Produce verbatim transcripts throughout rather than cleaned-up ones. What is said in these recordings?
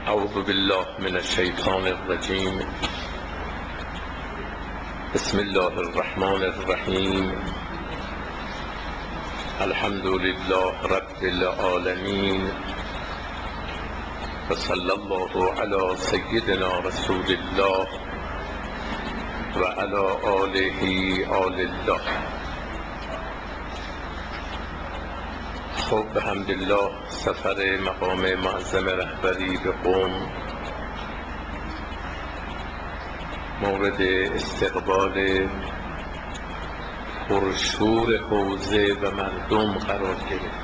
اعوذ بالله من الشیطان الرجیم. بسم الله الرحمن الرحیم. الحمد لله رب العالمین و صلی الله علی سیدنا رسول الله و علی آله آل الله. خب بحمدالله سفر مقام معظم رهبری به قم مورد استقبال پرشور حوزه و مردم قرار گرفت.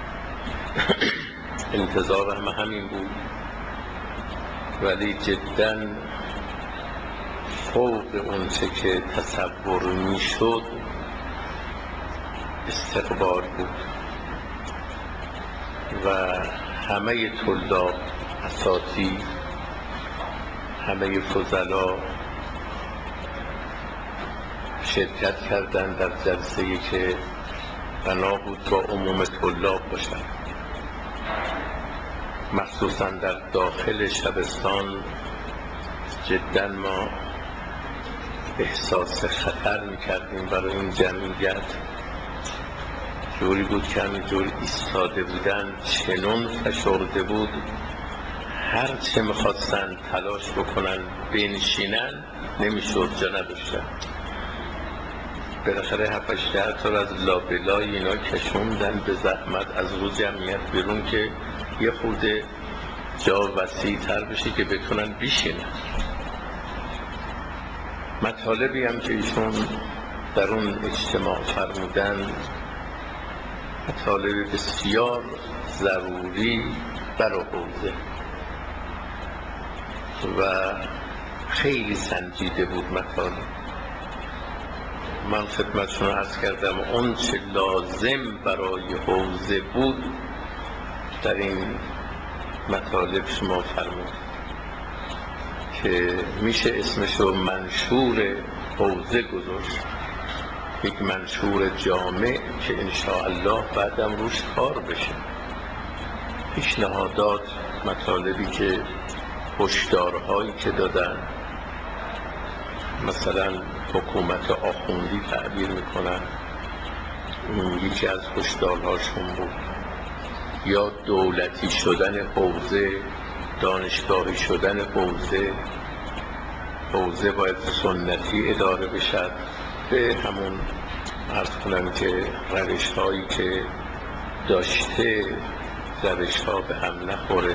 انتظار همه همین بود، ولی جدا فوق اون چه که تصور میشد استقبال بود و همه طلاب، اساتید، همه فضلا شرکت کردند در جلسه‌ای که بنا بود با عموم طلاب باشد. مخصوصا در داخل شبستان جدا ما احساس خطر میکردیم برای این جمعیت. جوری بود که همینجور ایستاده بودن چنون فشرده بود، هر چه میخواستن تلاش بکنن بنشینن نمیشد، جا نداشتن. بالاخره هفت هشت تا از لابلای اینا کشوندن به زحمت از رو جمعیت بیرون که یه خورده جا وسیع تر بشه که بتونن بشینن. مطالبی هم که ایشون در اون اجتماع فرمودن مطالب بسیار ضروری برای حوزه و خیلی سنجیده بود مطالب. من خدمتشون عرض کردم اون چه لازم برای حوزه بود در این مطالب شما فرمود که میشه اسمشو منشور حوزه گذاشت، یک منشور جامع که انشاءالله بعدم روش کار بشه. پیشنهادات، مطالبی که هشدارهایی که دادن، مثلا حکومت آخوندی تعبیر میکنن، این یکی از هشدارهاشون بود، یا دولتی شدن حوزه، دانشگاهی شدن حوزه. حوزه باید سنتی اداره بشد، به همون عرض کنم که روش هایی که داشته روش ها به هم نخوره.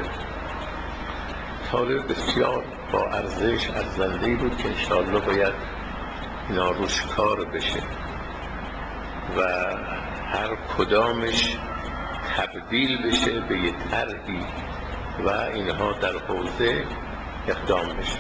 طالب بسیار با ارزش ارزنده‌ای بود که انشاءالله باید اینا روش کار بشه و هر کدامش تبدیل بشه به یه طرحی و اینها در حوزه اقدام بشه.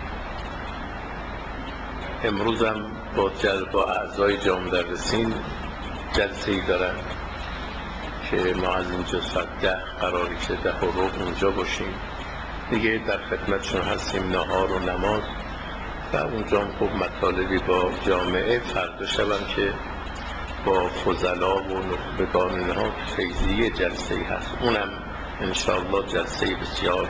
امروز هم با با اعضای جامعه مدرسین جلسه‌ای دارن که ما از اینجا ساعت ده قراری که ده و ربع اونجا باشیم دیگه، در خدمتشون هستیم، نهار و نماز و اونجا هم خوب مطالبی با جامعه. فردا شبم که با فضلا و نخبگان اینها فیضیه جلسه‌ای هست، اونم انشاءالله جلسه بسیار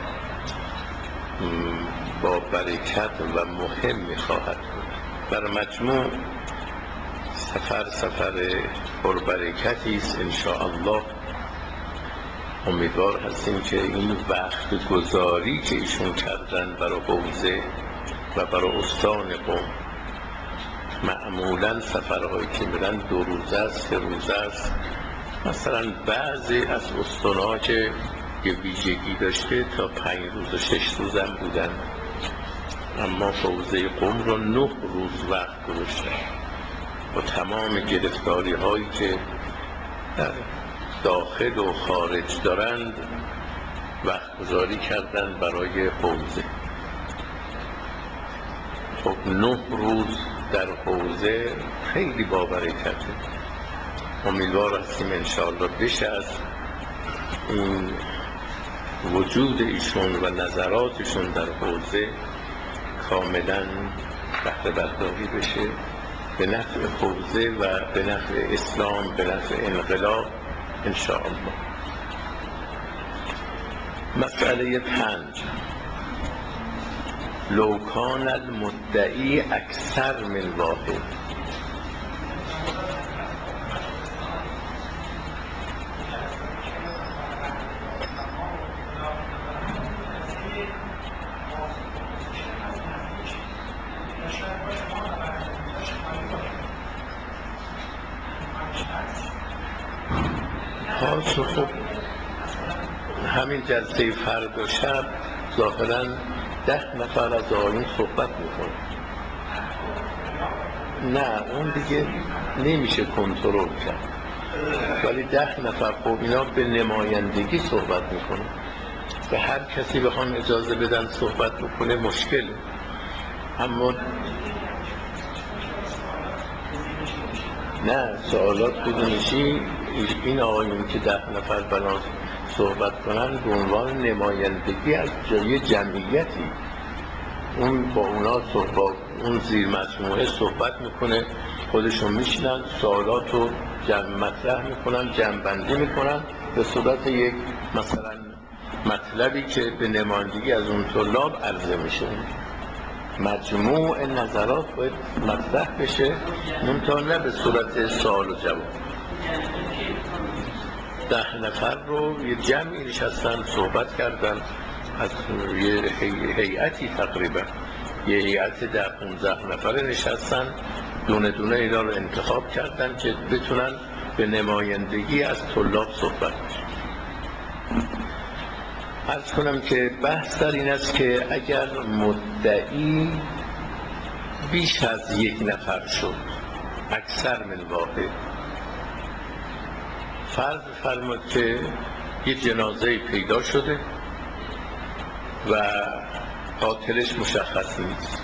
با برکت و مهم خواهد بود. در مجموع سفر سفر پربرکتی است انشاءالله. امیدوار هستیم که این وقت گذاری که ایشون کردن برای حوزه و برای استان قم، معمولا سفرهایی که میرن دو روزه است، سه روزه است. مثلا بعضی از استان‌ها که یه ویژگی داشته تا پنج روز و شش روز هم بودن، اما حوزه قم رو نه روز وقت گذاشتن با تمام گرفتاری هایی که در داخل و خارج دارند وقت گذاری کردن برای حوزه. خب نه روز در حوزه خیلی بابرکته. امیدوار هستیم انشاءالله بشه از این وجود ایشون و نظراتشون در حوزه کاملا بهره برداری بشه به نفع حوزه و به نفع اسلام، به نفع انقلاب انشاءالله. مسئله پنج لو کان المدعی اکثر من واحد. خب همین جلسه فردا شب ظاهراً ده نفر از آقایون صحبت میکنه. نه اون دیگه نمیشه کنترل کرد، ولی ده نفر خب اینا به نمایندگی صحبت میکنه. به هر کسی بخوان اجازه بدن صحبت بکنه مشکله. اما نه سوالات بدونشی این آقایون که ده نفر بنا صحبت کنن به عنوان نمایندگی از جای جمعیتی، اون با اونا صحبت، اون زیر مجموعه صحبت میکنه، خودشون میشنن سوالات رو جمع مطرح میکنن، جمع بندی میکنن به صورت یک مثلا مطلبی که به نمایندگی از اون طلاب عرضه میشه. مجموع نظرات باید مطرح بشه، منتها نه به صورت سوال و جواب. ده نفر رو یه جمعی نشستن صحبت کردن از یه هیئتی، تقریبا یه هیئت ده پونزده نفره نشستن، دونه دونه اینا رو انتخاب کردن که بتونن به نمایندگی از طلاب صحبت کنن. عرض کنم که بحث در این است که اگر مدعی بیش از یک نفر شد، اکثر من واحد، فرض فرمود که یک جنازه پیدا شده و قاتلش مشخص نیست.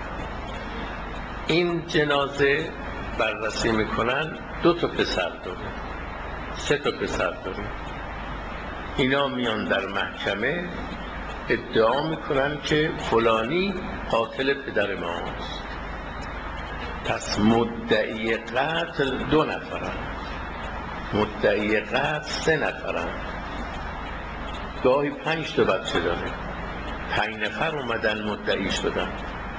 این جنازه بررسی میکنن، دو تا پسر داره، سه تا پسر داره. اینا میان در محکمه ادعا میکنن که فلانی قاتل پدر ماست. پس مدعی قتل دو نفرن، مدعی قتل سه نفرن، گاهی پنج تا بچه داره، پنج نفر اومدن مدعی شدن.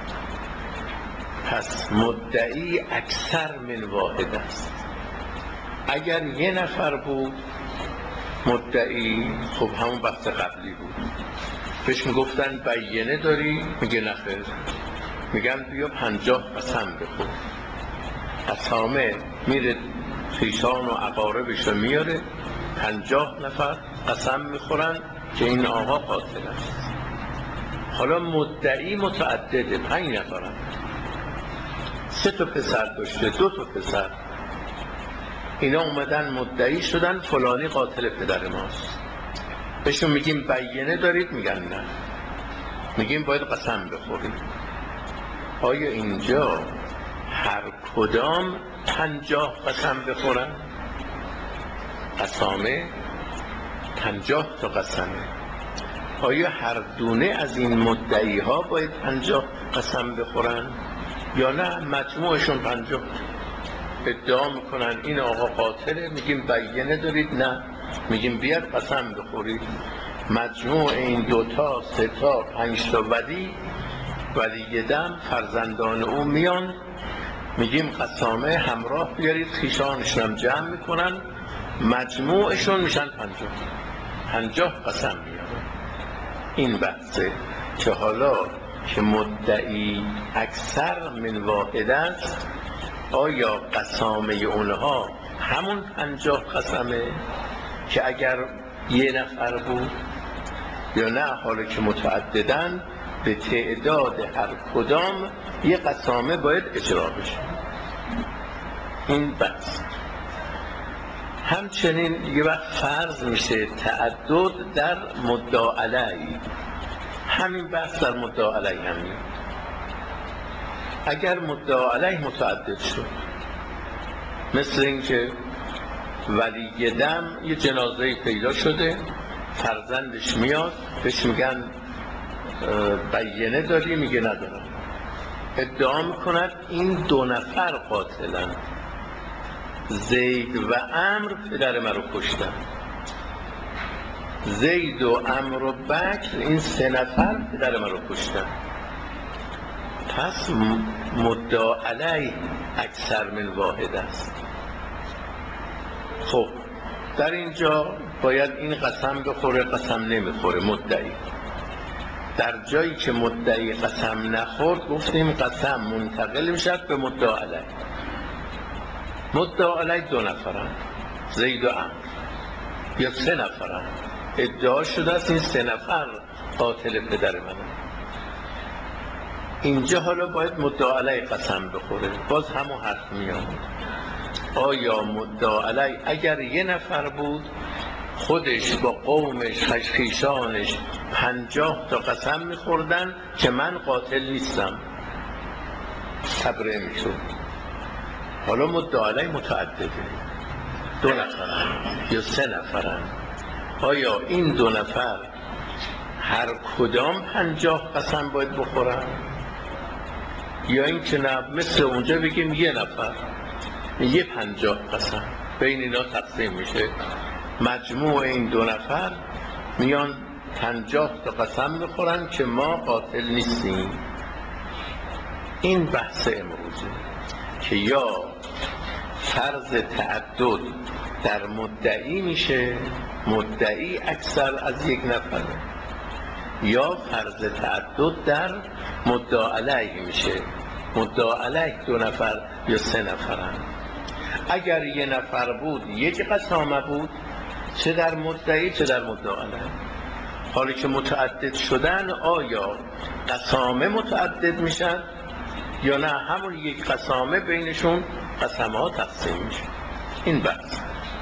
پس مدعی اکثر من واحد است. اگر یه نفر بود مدعی، خب همون بحث قبلی بود، بهش میگفتن بیینه داری؟ میگه نخیر. میگن بیا پنجاه قسم بخور. قسامه میره خویشان و اقاربش رو میاره، پنجاه نفر قسم میخورن که این آقا قاتل است. حالا مدعی متعدده، پنج نفرن، سه تا پسر داشته، دو تا پسر، اینا اومدن مدعی شدن فلانی قاتل پدر ماست. بهشون میگیم بیینه دارید؟ میگن نه. میگیم باید قسم بخورید. آیا اینجا هر کدام پنجاه قسم بخورن؟ قسامه پنجاه تا قسمه. آیا هر دونه از این مدعی ها باید پنجاه قسم بخورن یا نه مجموعشون پنجاه؟ ادعا میکنن این آقا قاتله، میگیم بیینه دارید؟ نه. میگیم بیاد قسم بخورید. مجموع این دوتا، سه تا، پنج تا ولی ولی دم فرزندان او میان، میگیم قسامه همراه بیارید، خیشانشون هم جمع میکنن، مجموعشون میشن پنجاه، پنجاه قسم میارن. این بحثه که حالا که مدعی اکثر من واحد است، آیا قسامه اونها همون پنجاه قسمه که اگر یه نفر بود یا نه؟ حالا که متعددن به تعداد هر کدام یه قسامه باید اجرا بشه. این بحث. همچنین یه وقت فرض میشه تعدد در مدعا علیه. همین بحث در مدعا علیه همین. اگر مدعا علیه متعدد شد، مثل اینکه ولی دم یه جنازه پیدا شده، فرزندش میاد بهش میگن بیینه داری؟ میگه ندارم. ادعا میکند این دو نفر قاتلن، زید و عمرو پدر من رو کشتن. زید و عمرو و بکر این سه نفر پدر من رو کشتن. پس مدعا علیه اکثر من واحد است. خب در اینجا باید این قسم بخوره، قسم نمیخوره مدعی. در جایی که مدعی قسم نخورد گفتیم قسم منتقل میشد به مدعا علیه. مدعا علیه دو نفرن، زید و عمرو، یا سه نفرن. ادعا شده است این سه نفر قاتل پدر منه. اینجا حالا باید مدعا علیه قسم بخوره. باز همون حرف میاد، آیا مدعا علیه اگر یه نفر بود خودش با قومش خشخیشانش پنجاه تا قسم میخوردن که من قاتل نیستم، صبره میشد. حالا مدعا علیه متعدده، دو نفرن یا سه نفرن. آیا این دو نفر هر کدام پنجاه قسم باید بخورن، یا این که نه مثل اونجا بگیم یه نفر یه پنجاه قسم بین اینا تقسیم میشه، مجموع این دو نفر میان پنجاه تا قسم میخورن که ما قاتل نیستیم. این بحث امروزه که یا فرض تعدد در مدعی میشه، مدعی اکثر از یک نفر، یا فرض تعدد در مدعا علیه میشه، مدعا علیه دو نفر یا سه نفرن. اگر یه نفر بود یک قسامه بود، چه در مدعی چه در مدعا علیه. حالی که متعدد شدن آیا قسامه متعدد میشن یا نه همون یک قسامه بینشون قسمه ها تقسیم میشه. این بحث.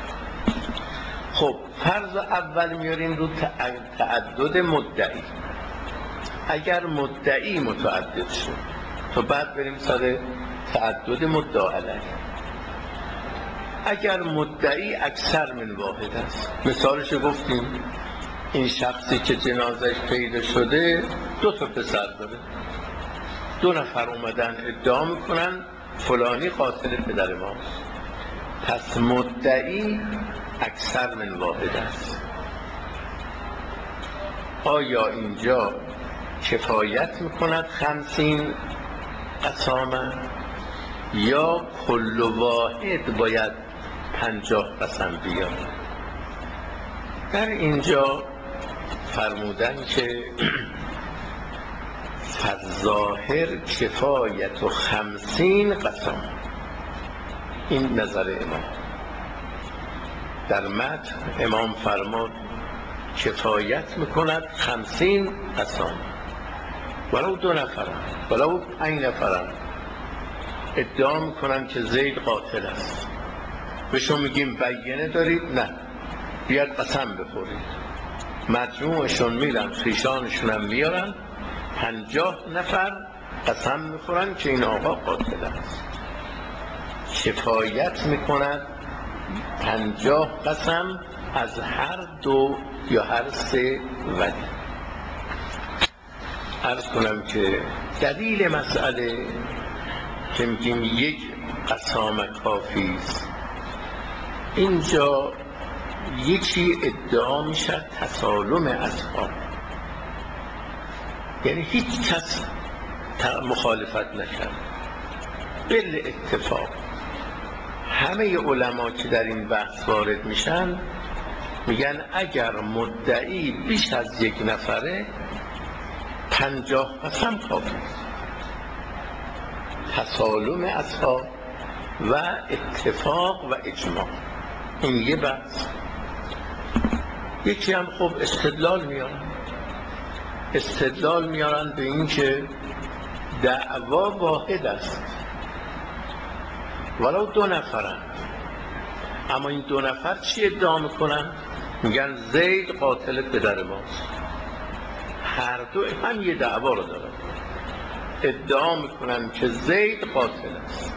خب فرض اول میاریم رو تعدد مدعی. اگر مدعی متعدد شد تو بعد بریم سر تعدد مدعا علیه. اگر مدعی اکثر من واحد است، مثالش گفتیم این شخصی که جنازش پیدا شده دو تا پسر داره، دو نفر اومدن ادعا میکنن فلانی قاتل پدر ماست، پس مدعی اکثر من واحد است. آیا اینجا کفایت میکند خمسین قسامه یا کل واحد باید پنجاه قسم بیاد؟ در اینجا فرمودن که فالظاهر کفایت و خمسین قسم. این نظر امام. در متن امام فرمود کفایت میکند خمسین قسم، ولو دو نفرن ولو پنج نفرن ادعا میکنن که زید قاتل است، بهشون میگیم بینه دارید؟ نه، بیاد قسم بخورید. مجموعشون میرن خیشانشون هم میارن، پنجاه نفر قسم میخورن که این آقا قاتل است. کفایت میکند پنجاه قسم از هر دو یا هر سه ولی. عرض کنم که دلیل مسئله که میگیم یک قسامه کافی است، اینجا یکی ادعا میشد تسالم اصحاب، یعنی هیچ کس مخالفت نکرد، بل اتفاق همه علما که در این بحث وارد میشن میگن اگر مدعی بیش از یک نفره پنجاه قسم کافی است. تسالم اصحاب و اتفاق و اجماع، این یه بحث. یکی هم خب استدلال میارن استدلال میارن به این که دعوا واحد است ولو دو نفرن، اما این دو نفر چی ادعا میکنن؟ میگن زید قاتل پدر ماست. هر دو هم یه دعوا رو دارن، ادعا میکنن که زید قاتل است.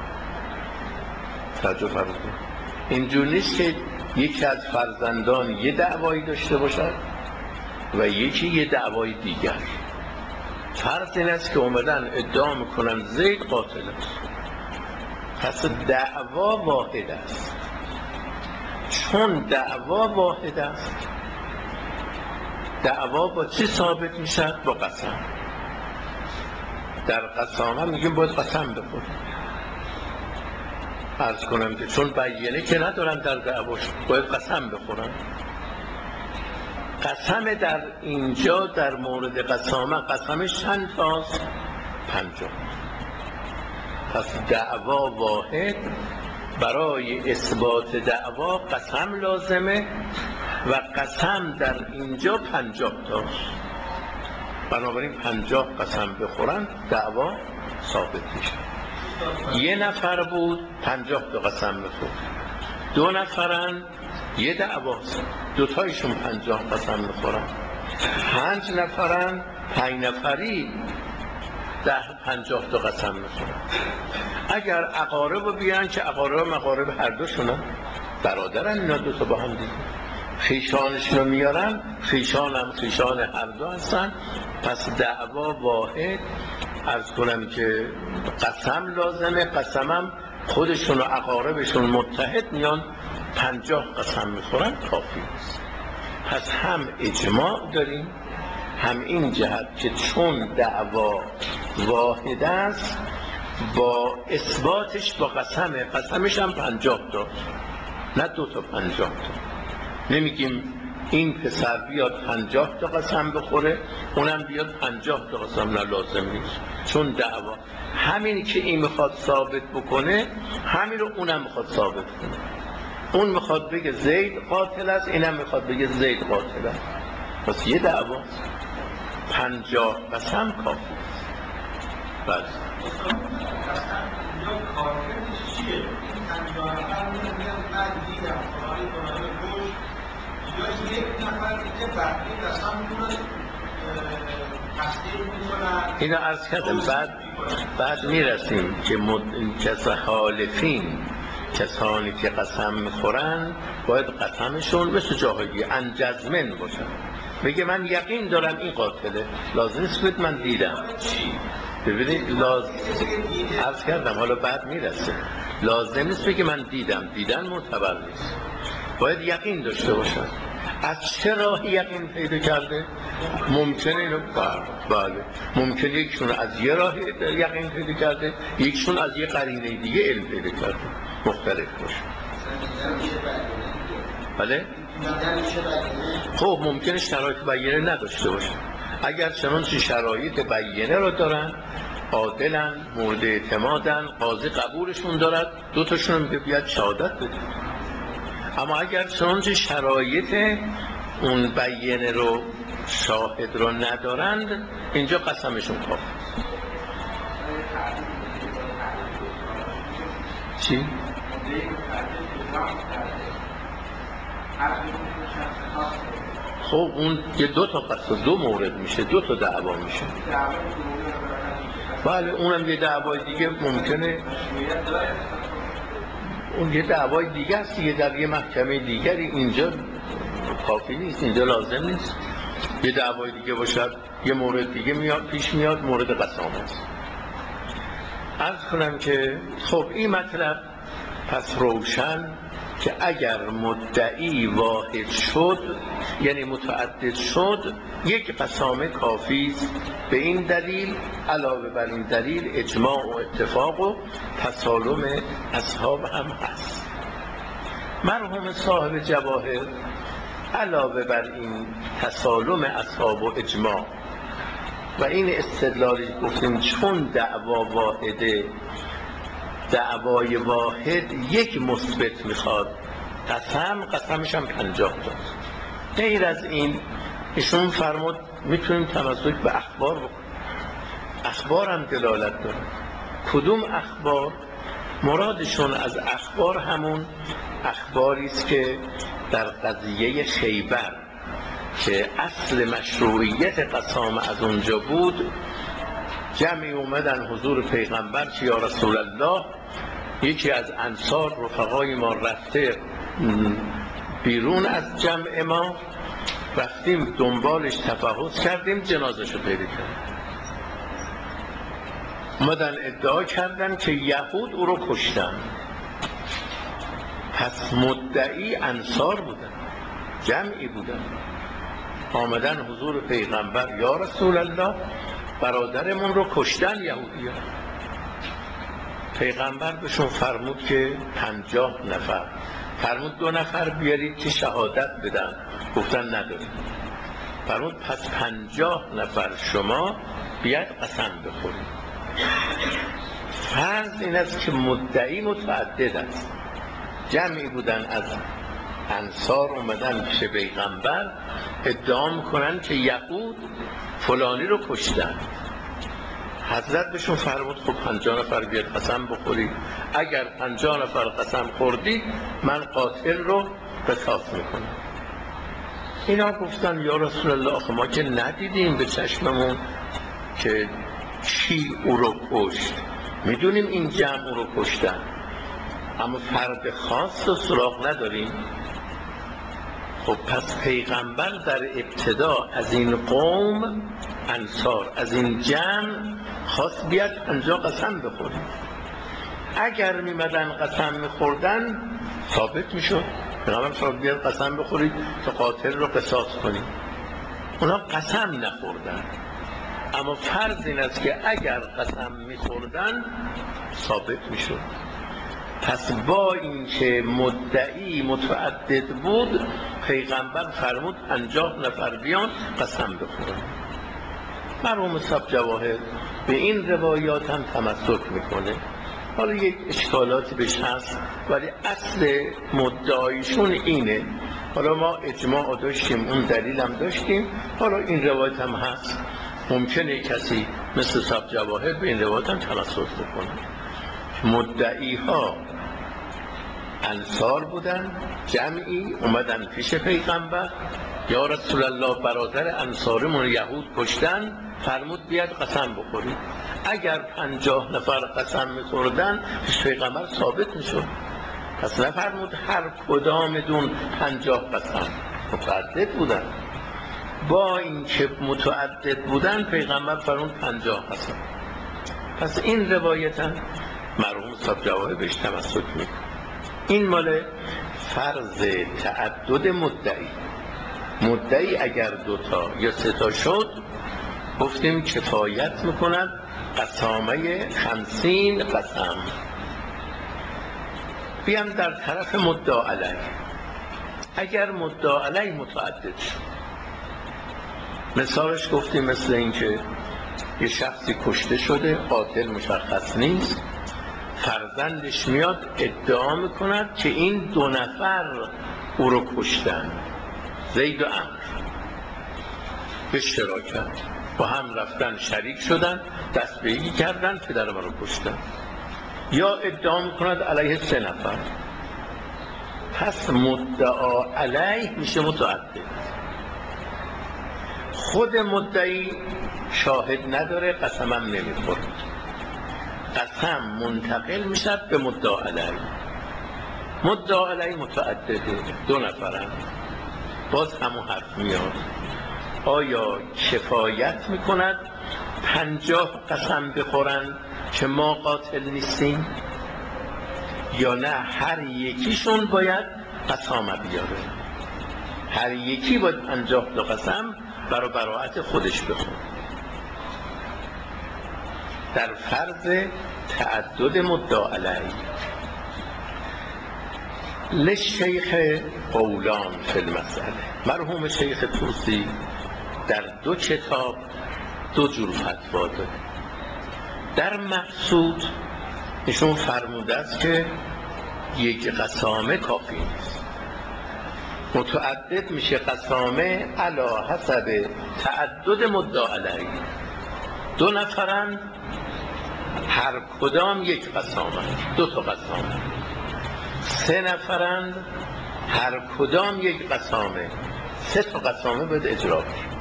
توجه فرمودید، اینجور نیست که یکی از فرزندان یه دعوایی داشته باشد و یکی یه دعوای دیگر. فرض این است که اومدن ادعا میکنن زید قاتل است، پس دعوا واحد است. چون دعوا واحد است، دعوا با چی ثابت میشد؟ با قسم. در قسامه میگیم باید قسم بخوریم. عرض کنم که چون بیینه که ندارن در دعواش باید قسم بخورن. قسم در اینجا در مورد قسامه قسمش چند تاست؟ پنجاه. پس دعوا واحد، برای اثبات دعوا قسم لازمه و قسم در اینجا پنجاه تاست. بنابراین پنجاه قسم بخورن دعوا ثابت میشه. یه نفر بود پنجاه تا قسم میخورد، دو نفرن یه دعواست، دوتایشون پنجاه قسم میخورن، پنج نفرن پنج نفری ده پنجاه تا قسم میخورن. اگر اقارب رو بیان که اقارب مقارب هر دوشونن برادرن، اینا دوتا با هم دیگه خیشانشون رو میارن، خیشان هم خیشان هر دو هستن، پس دعوا واحد. عرض کنم که قسم لازمه، قسمم خودشون و اقاربشون متحد میان پنجاه قسم میخورن کافی است. پس هم اجماع داریم، هم این جهت که چون دعوا واحد است با اثباتش با قسمه، قسمش هم پنجاه تا، نه دو تا پنجاه تا. نمیگیم این پسر بیاد پنجاه تا قسم بخوره اونم بیاد پنجاه تا قسم، نه لازم نیست. چون دعوا همین که این میخواد ثابت بکنه همین رو اونم میخواد ثابت کنه. اون میخواد بگه زید قاتل است، اینم میخواد بگه زید قاتل است. پس یه دعوا پنجاه قسم کافی است. بله اینو عرض کردم. بعد بعد میرسیم که مد... خالفین، کسانی که قسم میخورن باید قسمشون مثل جاهایی انجزمن باشن. بگه من یقین دارم این قاتله، لازم نیست من دیدم. ببینید لازم عرض کردم، حالا بعد میرسه، لازم نیست بگه من دیدم، دیدن معتبر نیست، باید یقین داشته باشن. از چه راهی یقین پیدا کرده؟ ممکنه اینو بله ممکنه یکشون از یه راه یقین پیدا کرده، یکشون از یه قرینه دیگه علم پیدا کرده، مختلف باشه. بله خب ممکنه شرایط بیانه نداشته باشه. اگر چنانچه شرایط بیانه رو دارن، عادلن، مورد اعتمادن، قاضی قبولشون دارد، دو تاشون هم بیاد شهادت بده. اما اگر چنانچه شرایط اون بیانه رو شاهد رو ندارند، اینجا قسمشون کافی. چی؟ خب اون یه دو تا قصد دو مورد میشه، دو تا دعوا میشه. بله اونم یه دعوای دیگه ممکنه، اون یه دعوای دیگه است یه در یه محکمه دیگری، اینجا کافی نیست، اینجا لازم نیست. یه دعوای دیگه باشد یه مورد دیگه میاد پیش میاد، مورد قسامت. عرض کنم که خب این مطلب پس روشن که اگر مدعی واحد شد یعنی متعدد شد، یک قسامه کافی است. به این دلیل علاوه بر این دلیل اجماع و اتفاق و تسالم اصحاب هم هست. مرحوم صاحب جواهر علاوه بر این تسالم اصحاب و اجماع و این استدلالی گفتیم چون دعوا واحده، دعوای واحد یک مثبت میخواد، قسم قسمش هم پنجاه تاست. غیر از این ایشون فرمود میتونیم تمسک به اخبار بکنیم. اخبار هم دلالت داره. کدوم اخبار؟ مرادشون از اخبار همون اخباری است که در قضیه خیبر که اصل مشروعیت قسامه از اونجا بود، جمعی اومدن حضور پیغمبر که یا رسول الله، یکی از انصار رفقای ما رفته بیرون از جمع ما، رفتیم دنبالش تفحص کردیم، جنازه‌شو پیدا کردیم. اومدن ادعا کردن که یهود او رو کشتن. پس مدعی انصار بودن، جمعی بودن، آمدن حضور پیغمبر یا رسول الله، برادرمون رو کشتن یهودی‌ها. پیغمبر بهشون فرمود که پنجاه نفر، فرمود دو نفر بیارید که شهادت بدن، گفتن نداریم. فرمود پس پنجاه نفر شما بیاد قسم بخورید. فرض این است که مدعی متعدد است. جمعی بودن از انصار اومدن پیش پیغمبر ادعا میکنن که یهود فلانی رو کشتن. حضرت بهشون فرمود خب پنجاه نفر بیاد قسم بخورید، اگر پنجاه نفر قسم خوردید من قاتل رو قصاص میکنم. اینا گفتن یا رسول الله آخه ما که ندیدیم به چشممون که چی او رو کشت، میدونیم این جمع او رو کشتن اما فرد خاص رو سراغ نداریم. خب پس پیغمبر در ابتدا از این قوم انصار، از این جمع خواست بیاد پنجاه قسم بخورید. اگر میمدن قسم میخوردن ثابت میشد، پیغمبر فرمود بیاد قسم بخورید که قاتل رو قصاص کنید. اونا قسم نخوردن، اما فرض این است که اگر قسم میخوردن ثابت میشد. پس با اینکه مدعی متعدد بود پیغمبر فرمود پنجاه نفر بیان قسم بخورن. مرحوم صاحب جواهر به این روایات هم تمسک میکنه. حالا یک اشکالاتی بهش هست ولی اصل مدعایشون اینه. حالا ما اجماع داشتیم، اون دلیل هم داشتیم، حالا این روایت هم هست. ممکنه کسی مثل صاحب جواهر به این روایت هم تمسک بکنه. مدعی ها انصار بودن، جمعی اومدن پیش پیغمبر یا رسول الله برادر انصارمون یهود کشتن، فرمود بیاد قسم بخورید. اگر پنجاه نفر قسم میخوردن پیش پیغمبر ثابت میشد. پس نفرمود هر کدام دون پنجاه قسم، متعدد بودن. با اینکه متعدد بودن پیغمبر فرمود پنجاه قسم. پس این روایتا مرحوم صاحب جواهر بهش تمسک میکنه. این مال فرض تعدد مدعی. مدعی اگر دوتا یا سه تا شد گفتیم کفایت میکند قسامه خمسین قسم. بیام در طرف مدعا علیه. اگر مدعا علیه متعدد شد، مثالش گفتیم مثل اینکه یه شخصی کشته شده، قاتل مشخص نیست، فرزندش میاد ادعا میکند که این دو نفر او رو کشتن، زید و عمرو به شراکت با هم رفتن شریک شدن، دست به یکی کردن، پدر ما رو کشتن. یا ادعا میکند علیه سه نفر. پس مدعا علیه میشه متعدد. خود مدعی شاهد نداره، قسمم نمیخوره، قسم منتقل میشد به مدعا علیه. مدعا علیه متعدده، دو نفرن، باز همون حرف میاد. آیا کفایت میکند پنجاه قسم بخورن که ما قاتل نیستیم، یا نه هر یکیشون باید قسامه بیاره؟ هر یکی باید پنجاه تا قسم برای براءت خودش بخوره. در فرض تعدد مدعا علیه لشیخ قولان فی المسئله. مرحوم شیخ طوسی در دو کتاب دو جور فتوا داده. در مقصود ایشون فرموده است که یک قسامه کافی نیست، متعدد میشه قسامه علی حسب تعدد مدعا علیه. دو نفرن، هر کدام یک قسامه، دو تا قسامه. سه نفرند، هر کدام یک قسامه، سه تا قسامه باید اجرا بشه.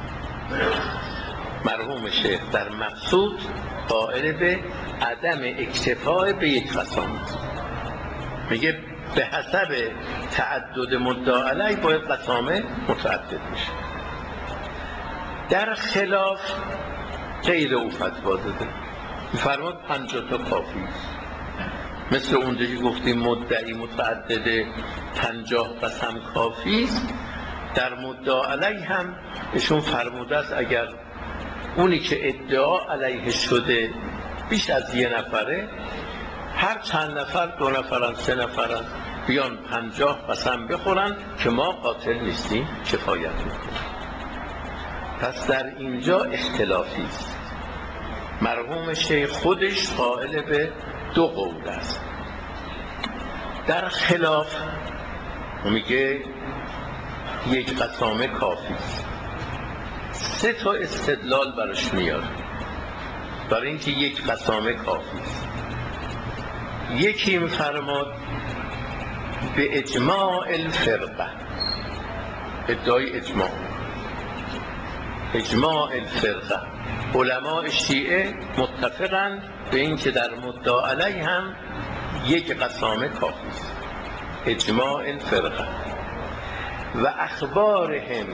مرحوم شیخ در مقصود قائل به عدم اکتفاء به یک قسامه، میگه به حسب تعدد مدعا علیه باید قسامه متعدد میشه. در خلاف غیر او فتوا داده، فرمود پنجاه تا کافی است. مثل اونجا که گفتیم مدعی متعدد پنجاه قسم کافی است، در مدعا علیه هم ایشون فرموده است اگر اونی که ادعا علیه شده بیش از یه نفره، هر چند نفر، دو نفرن، سه نفرن، بیان پنجاه قسم بخورن که ما قاتل نیستیم، کفایت میکنه. پس در اینجا اختلافی است. مرحوم شیخ خودش قائل به دو قول است. در خلاف میگه یک قسامه کافی است. سه تا استدلال براش میاره برای اینکه یک قسامه کافی است. یکی میفرماد به اجماع الفرقه، ادعای اجماع اجماع الفرقه، علماء شیعه متفقند به این که در مدعا علیه هم یک قسامه کافی است. اجماع الفرقه و اخبارهم،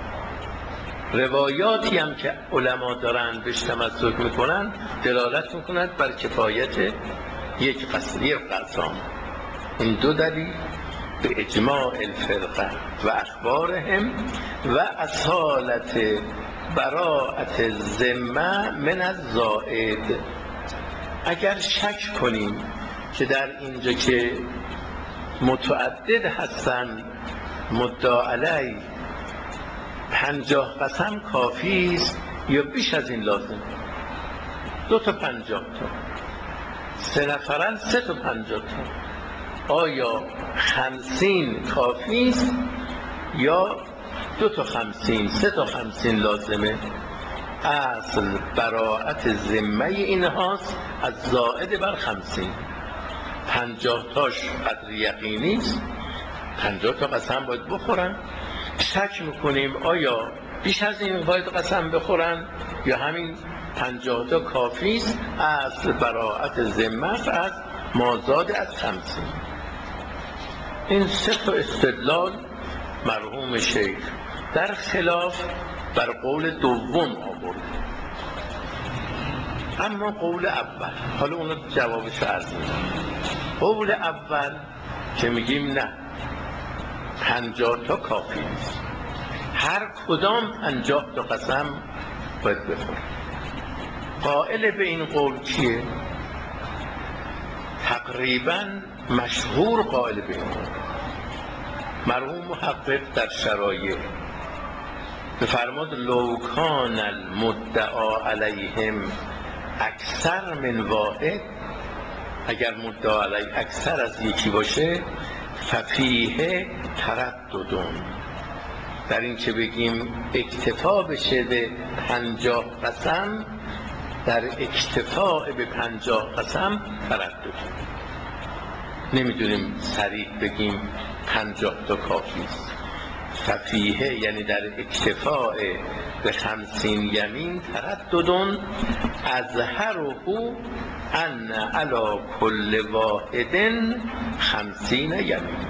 روایاتی هم که علما دارن بهش تمسک میکنن دلالت میکنند بر کفایت یک قسم یک قسام. این دو دلیل، به اجماع الفرقه و اخبارهم و اصالت براءت ذمه من الزائد. اگر شک کنیم که در اینجا که متعدد هستن مدعا علی پنجاه قسم کافی است یا بیش از این لازم، دو تا پنجاه تا، سه نفرن سه تا پنجاه تا، آیا خمسین کافی است یا دو تا خمسین، سه تا خمسین لازمه؟ اصل براءت ذمه اینهاست از زائد بر خمسین. پنجاه تاش قدر یقینی است، پنجاه تا قسم باید بخورن. شک میکنیم آیا بیش از این باید قسم بخورن یا همین پنجاه تا کافی است. اصل براءت ذمه از مازاد از خمسین. این سه تا استدلال مرحوم شیخ در خلاف بر قول دوم آورد. اما قول اول، حالا اونو جوابش عرض می‌کنم. قول اول که میگیم نه پنجاه تا کافی است، هر کدام پنجاه تا قسم باید بخورن. قائل به این قول کیه؟ تقریبا مشهور قائل به این قول مرحوم محقق در شرایع بفرماد لو کان المدعا علیهم اکثر من واحد، اگر مدعا علی اکثر از یکی باشه ففیه ترددون، در این که بگیم اکتفا بشه به پنجاه قسم، در اکتفاء به پنجاه قسم تردد، نمیدونیم صریح بگیم پنجاه تا کافی است. ففیه یعنی در اکتفاء به خمسین یمین ترددون اظهره ان علی کل واحد خمسین یمین.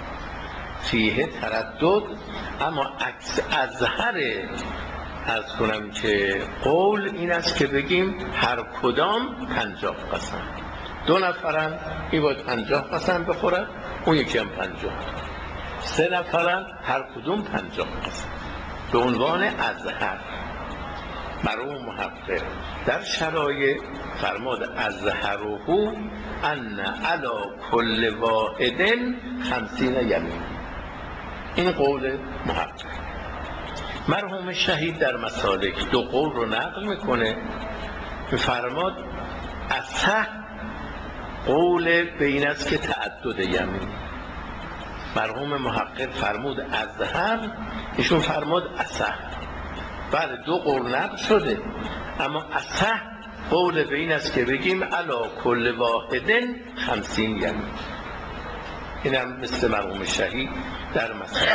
فیه تردد، اما عکس اظهر از کنم که قول این است که بگیم هر کدام پنجاه قسم. دو نفرن این باید پنجاه قسم بخورن، اون یکی هم پنجاه. سه نفرن هر کدوم پنجاه قسم. به عنوان اظهر مرحوم محقق در شرایع فرماد اظهره ان علی کل واحد خمسین یمین. این قول محقق. مرحوم شهید در مسالک دو قول رو نقل میکنه، فرماد اصح قول بین است که تعدد یمین. مرحوم محقق فرمود اظهر، ایشون فرمود اصح. بله دو قول نقل شده، اما اصح قول بین است که بگیم علی کل واحد خمسین یمین. اینم مثل مرحوم شهید در مسالک.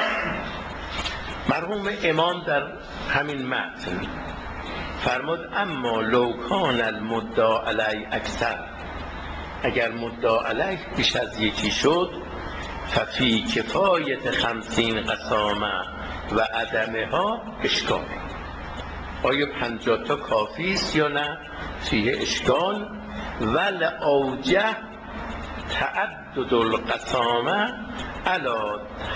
مرحوم امام در همین متن فرمود اما لو کان المدعا علی اکثر، اگر مدعا علیه بیش از یکی شد ففی کفایت خمسین قسامه و عدمها اشکال، آیا پنجاه تا کافی است یا نه؟ فیه اشکال. ول اوجه تعدد القسامه علی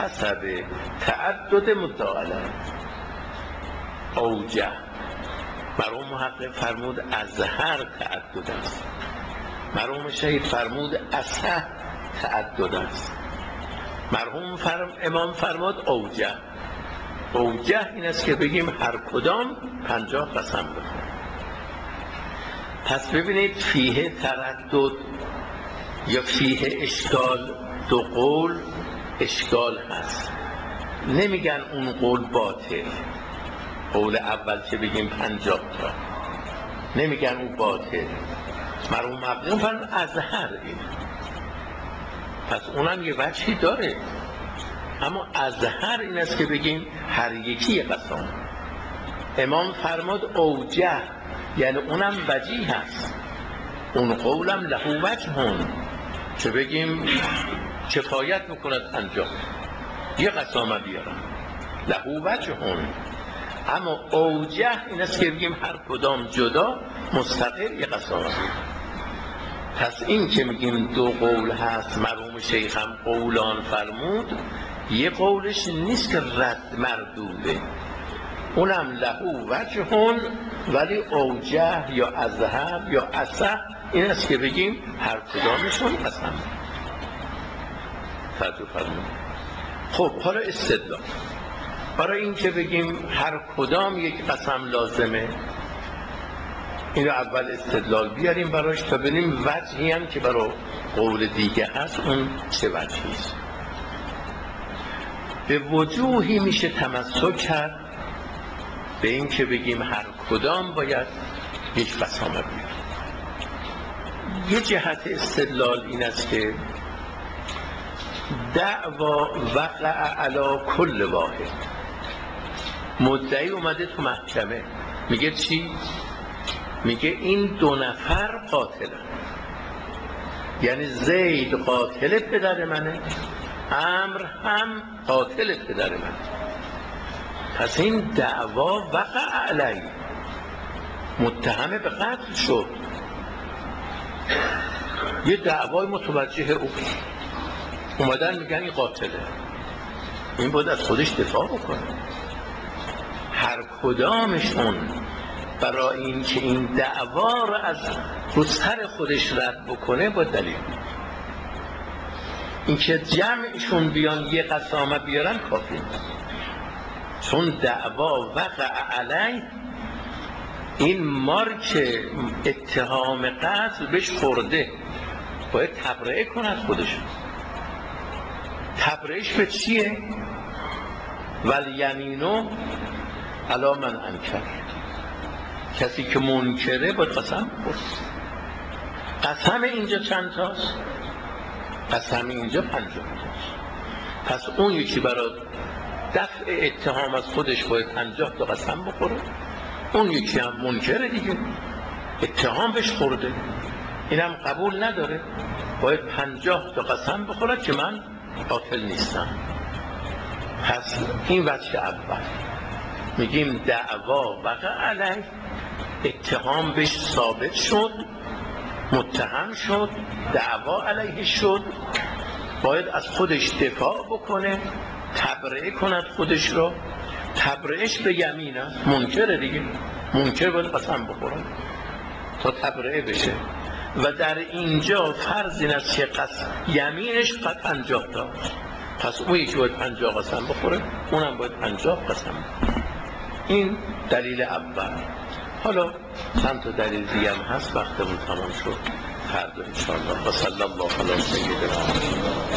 حسب تعدد مدعا علیه. اوجه مرحوم محقق فرمود ازهر تعدد است، مرحوم شهید فرمود اصح تعدد است، مرحوم فرم امام فرمود اوجه. اوجه این است که بگیم هر کدام پنجاه قسم بخوریم. پس ببینید فیه تردد یا فیه اشکال، دو قول اشکال هست. نمیگن اون قول باطل، قول اول که بگیم پنجاه تا نمیگن اون باطل. مرحوم محقق فرمود ازهر این، پس اونم یه وجهی داره، اما ازهر این است که بگیم هر یکی قسم. امام فرمود اوجه، یعنی اونم وجیه هست، اون قولم له وجهون که بگیم کفایت میکند پنجاه یه قسامه بیارم، له وجهون. اما اوجه این است که بگیم هر کدام جدا مستقل یه قسامه بیارم. پس این که میگیم دو قول هست، مرحوم شیخ هم قولان فرمود، یه قولش نیست که رد مردوده، اونم له وجهون، ولی اوجه یا ازهر یا اصح این است که بگیم هر کدامشون قسم. توجه فرمود. خب حالا استدلال برای این که بگیم هر کدام یک قسم لازمه، اینو اول استدلال بیاریم براش تا ببینیم وجهی هم که برای قول دیگه هست اون چه وجهیست. به وجوهی میشه تمسک کرد به این که بگیم هر کدام باید یک قسامه بیاریم. یه جهت استدلال این است که دعوا وقع علی کل واحد، مدعی اومده تو محکمه میگه چی؟ میگه این دو نفر قاتلن، یعنی زید قاتل پدر منه، عمرو هم قاتل پدر منه. پس این دعوا وقع علی، متهم به قتل شد، یه دعوای متوجه او، اومدن میگن این قاتله، این باید از خودش دفاع بکنه. هر کدامشون برای این که این دعوا رو از رو سر خودش رد بکنه با دلیل، این که جمعشون بیان یه قسامه بیارن کافی نیست، چون دعوا وقع علی این مارک اتهام قتل بهش خورده، باید تبرئه کنه از خودش. تبرئهش به چیه؟ والیمینو علی من انکر، کسی که منکره باید قسم بخوره. قسم اینجا چند تاست؟ قسم اینجا پنجاه تاست. پس اون یکی برای دفع اتهام از خودش باید پنجاه تا قسم بخوره، اون یکی هم منکره دیگه، اتهام بهش خورده، اینم قبول نداره، باید پنجاه تا قسم بخوره که من قاتل نیستم. پس این وجه اول، میگیم دعوا وقع علیه، اتهام بهش ثابت شد، متهم شد، دعوا علیه شد، باید از خودش دفاع بکنه، تبرئه کند خودش رو. تبرئهش به یمین است، منکره دیگه، منکر باید قسم بخوره تا تبرئه بشه. و در اینجا فرض این است که قسم یمینش قد پنجاه تا، پس اون یکی باید پنجاه قسم بخوره، اونم باید پنجاه قسم بخوره. این دلیل اول. حالا چند تا دلیل دیگه هم هست، وقتمون تمام شد، فردا انشاءالله. و صلی الله علی سیدنا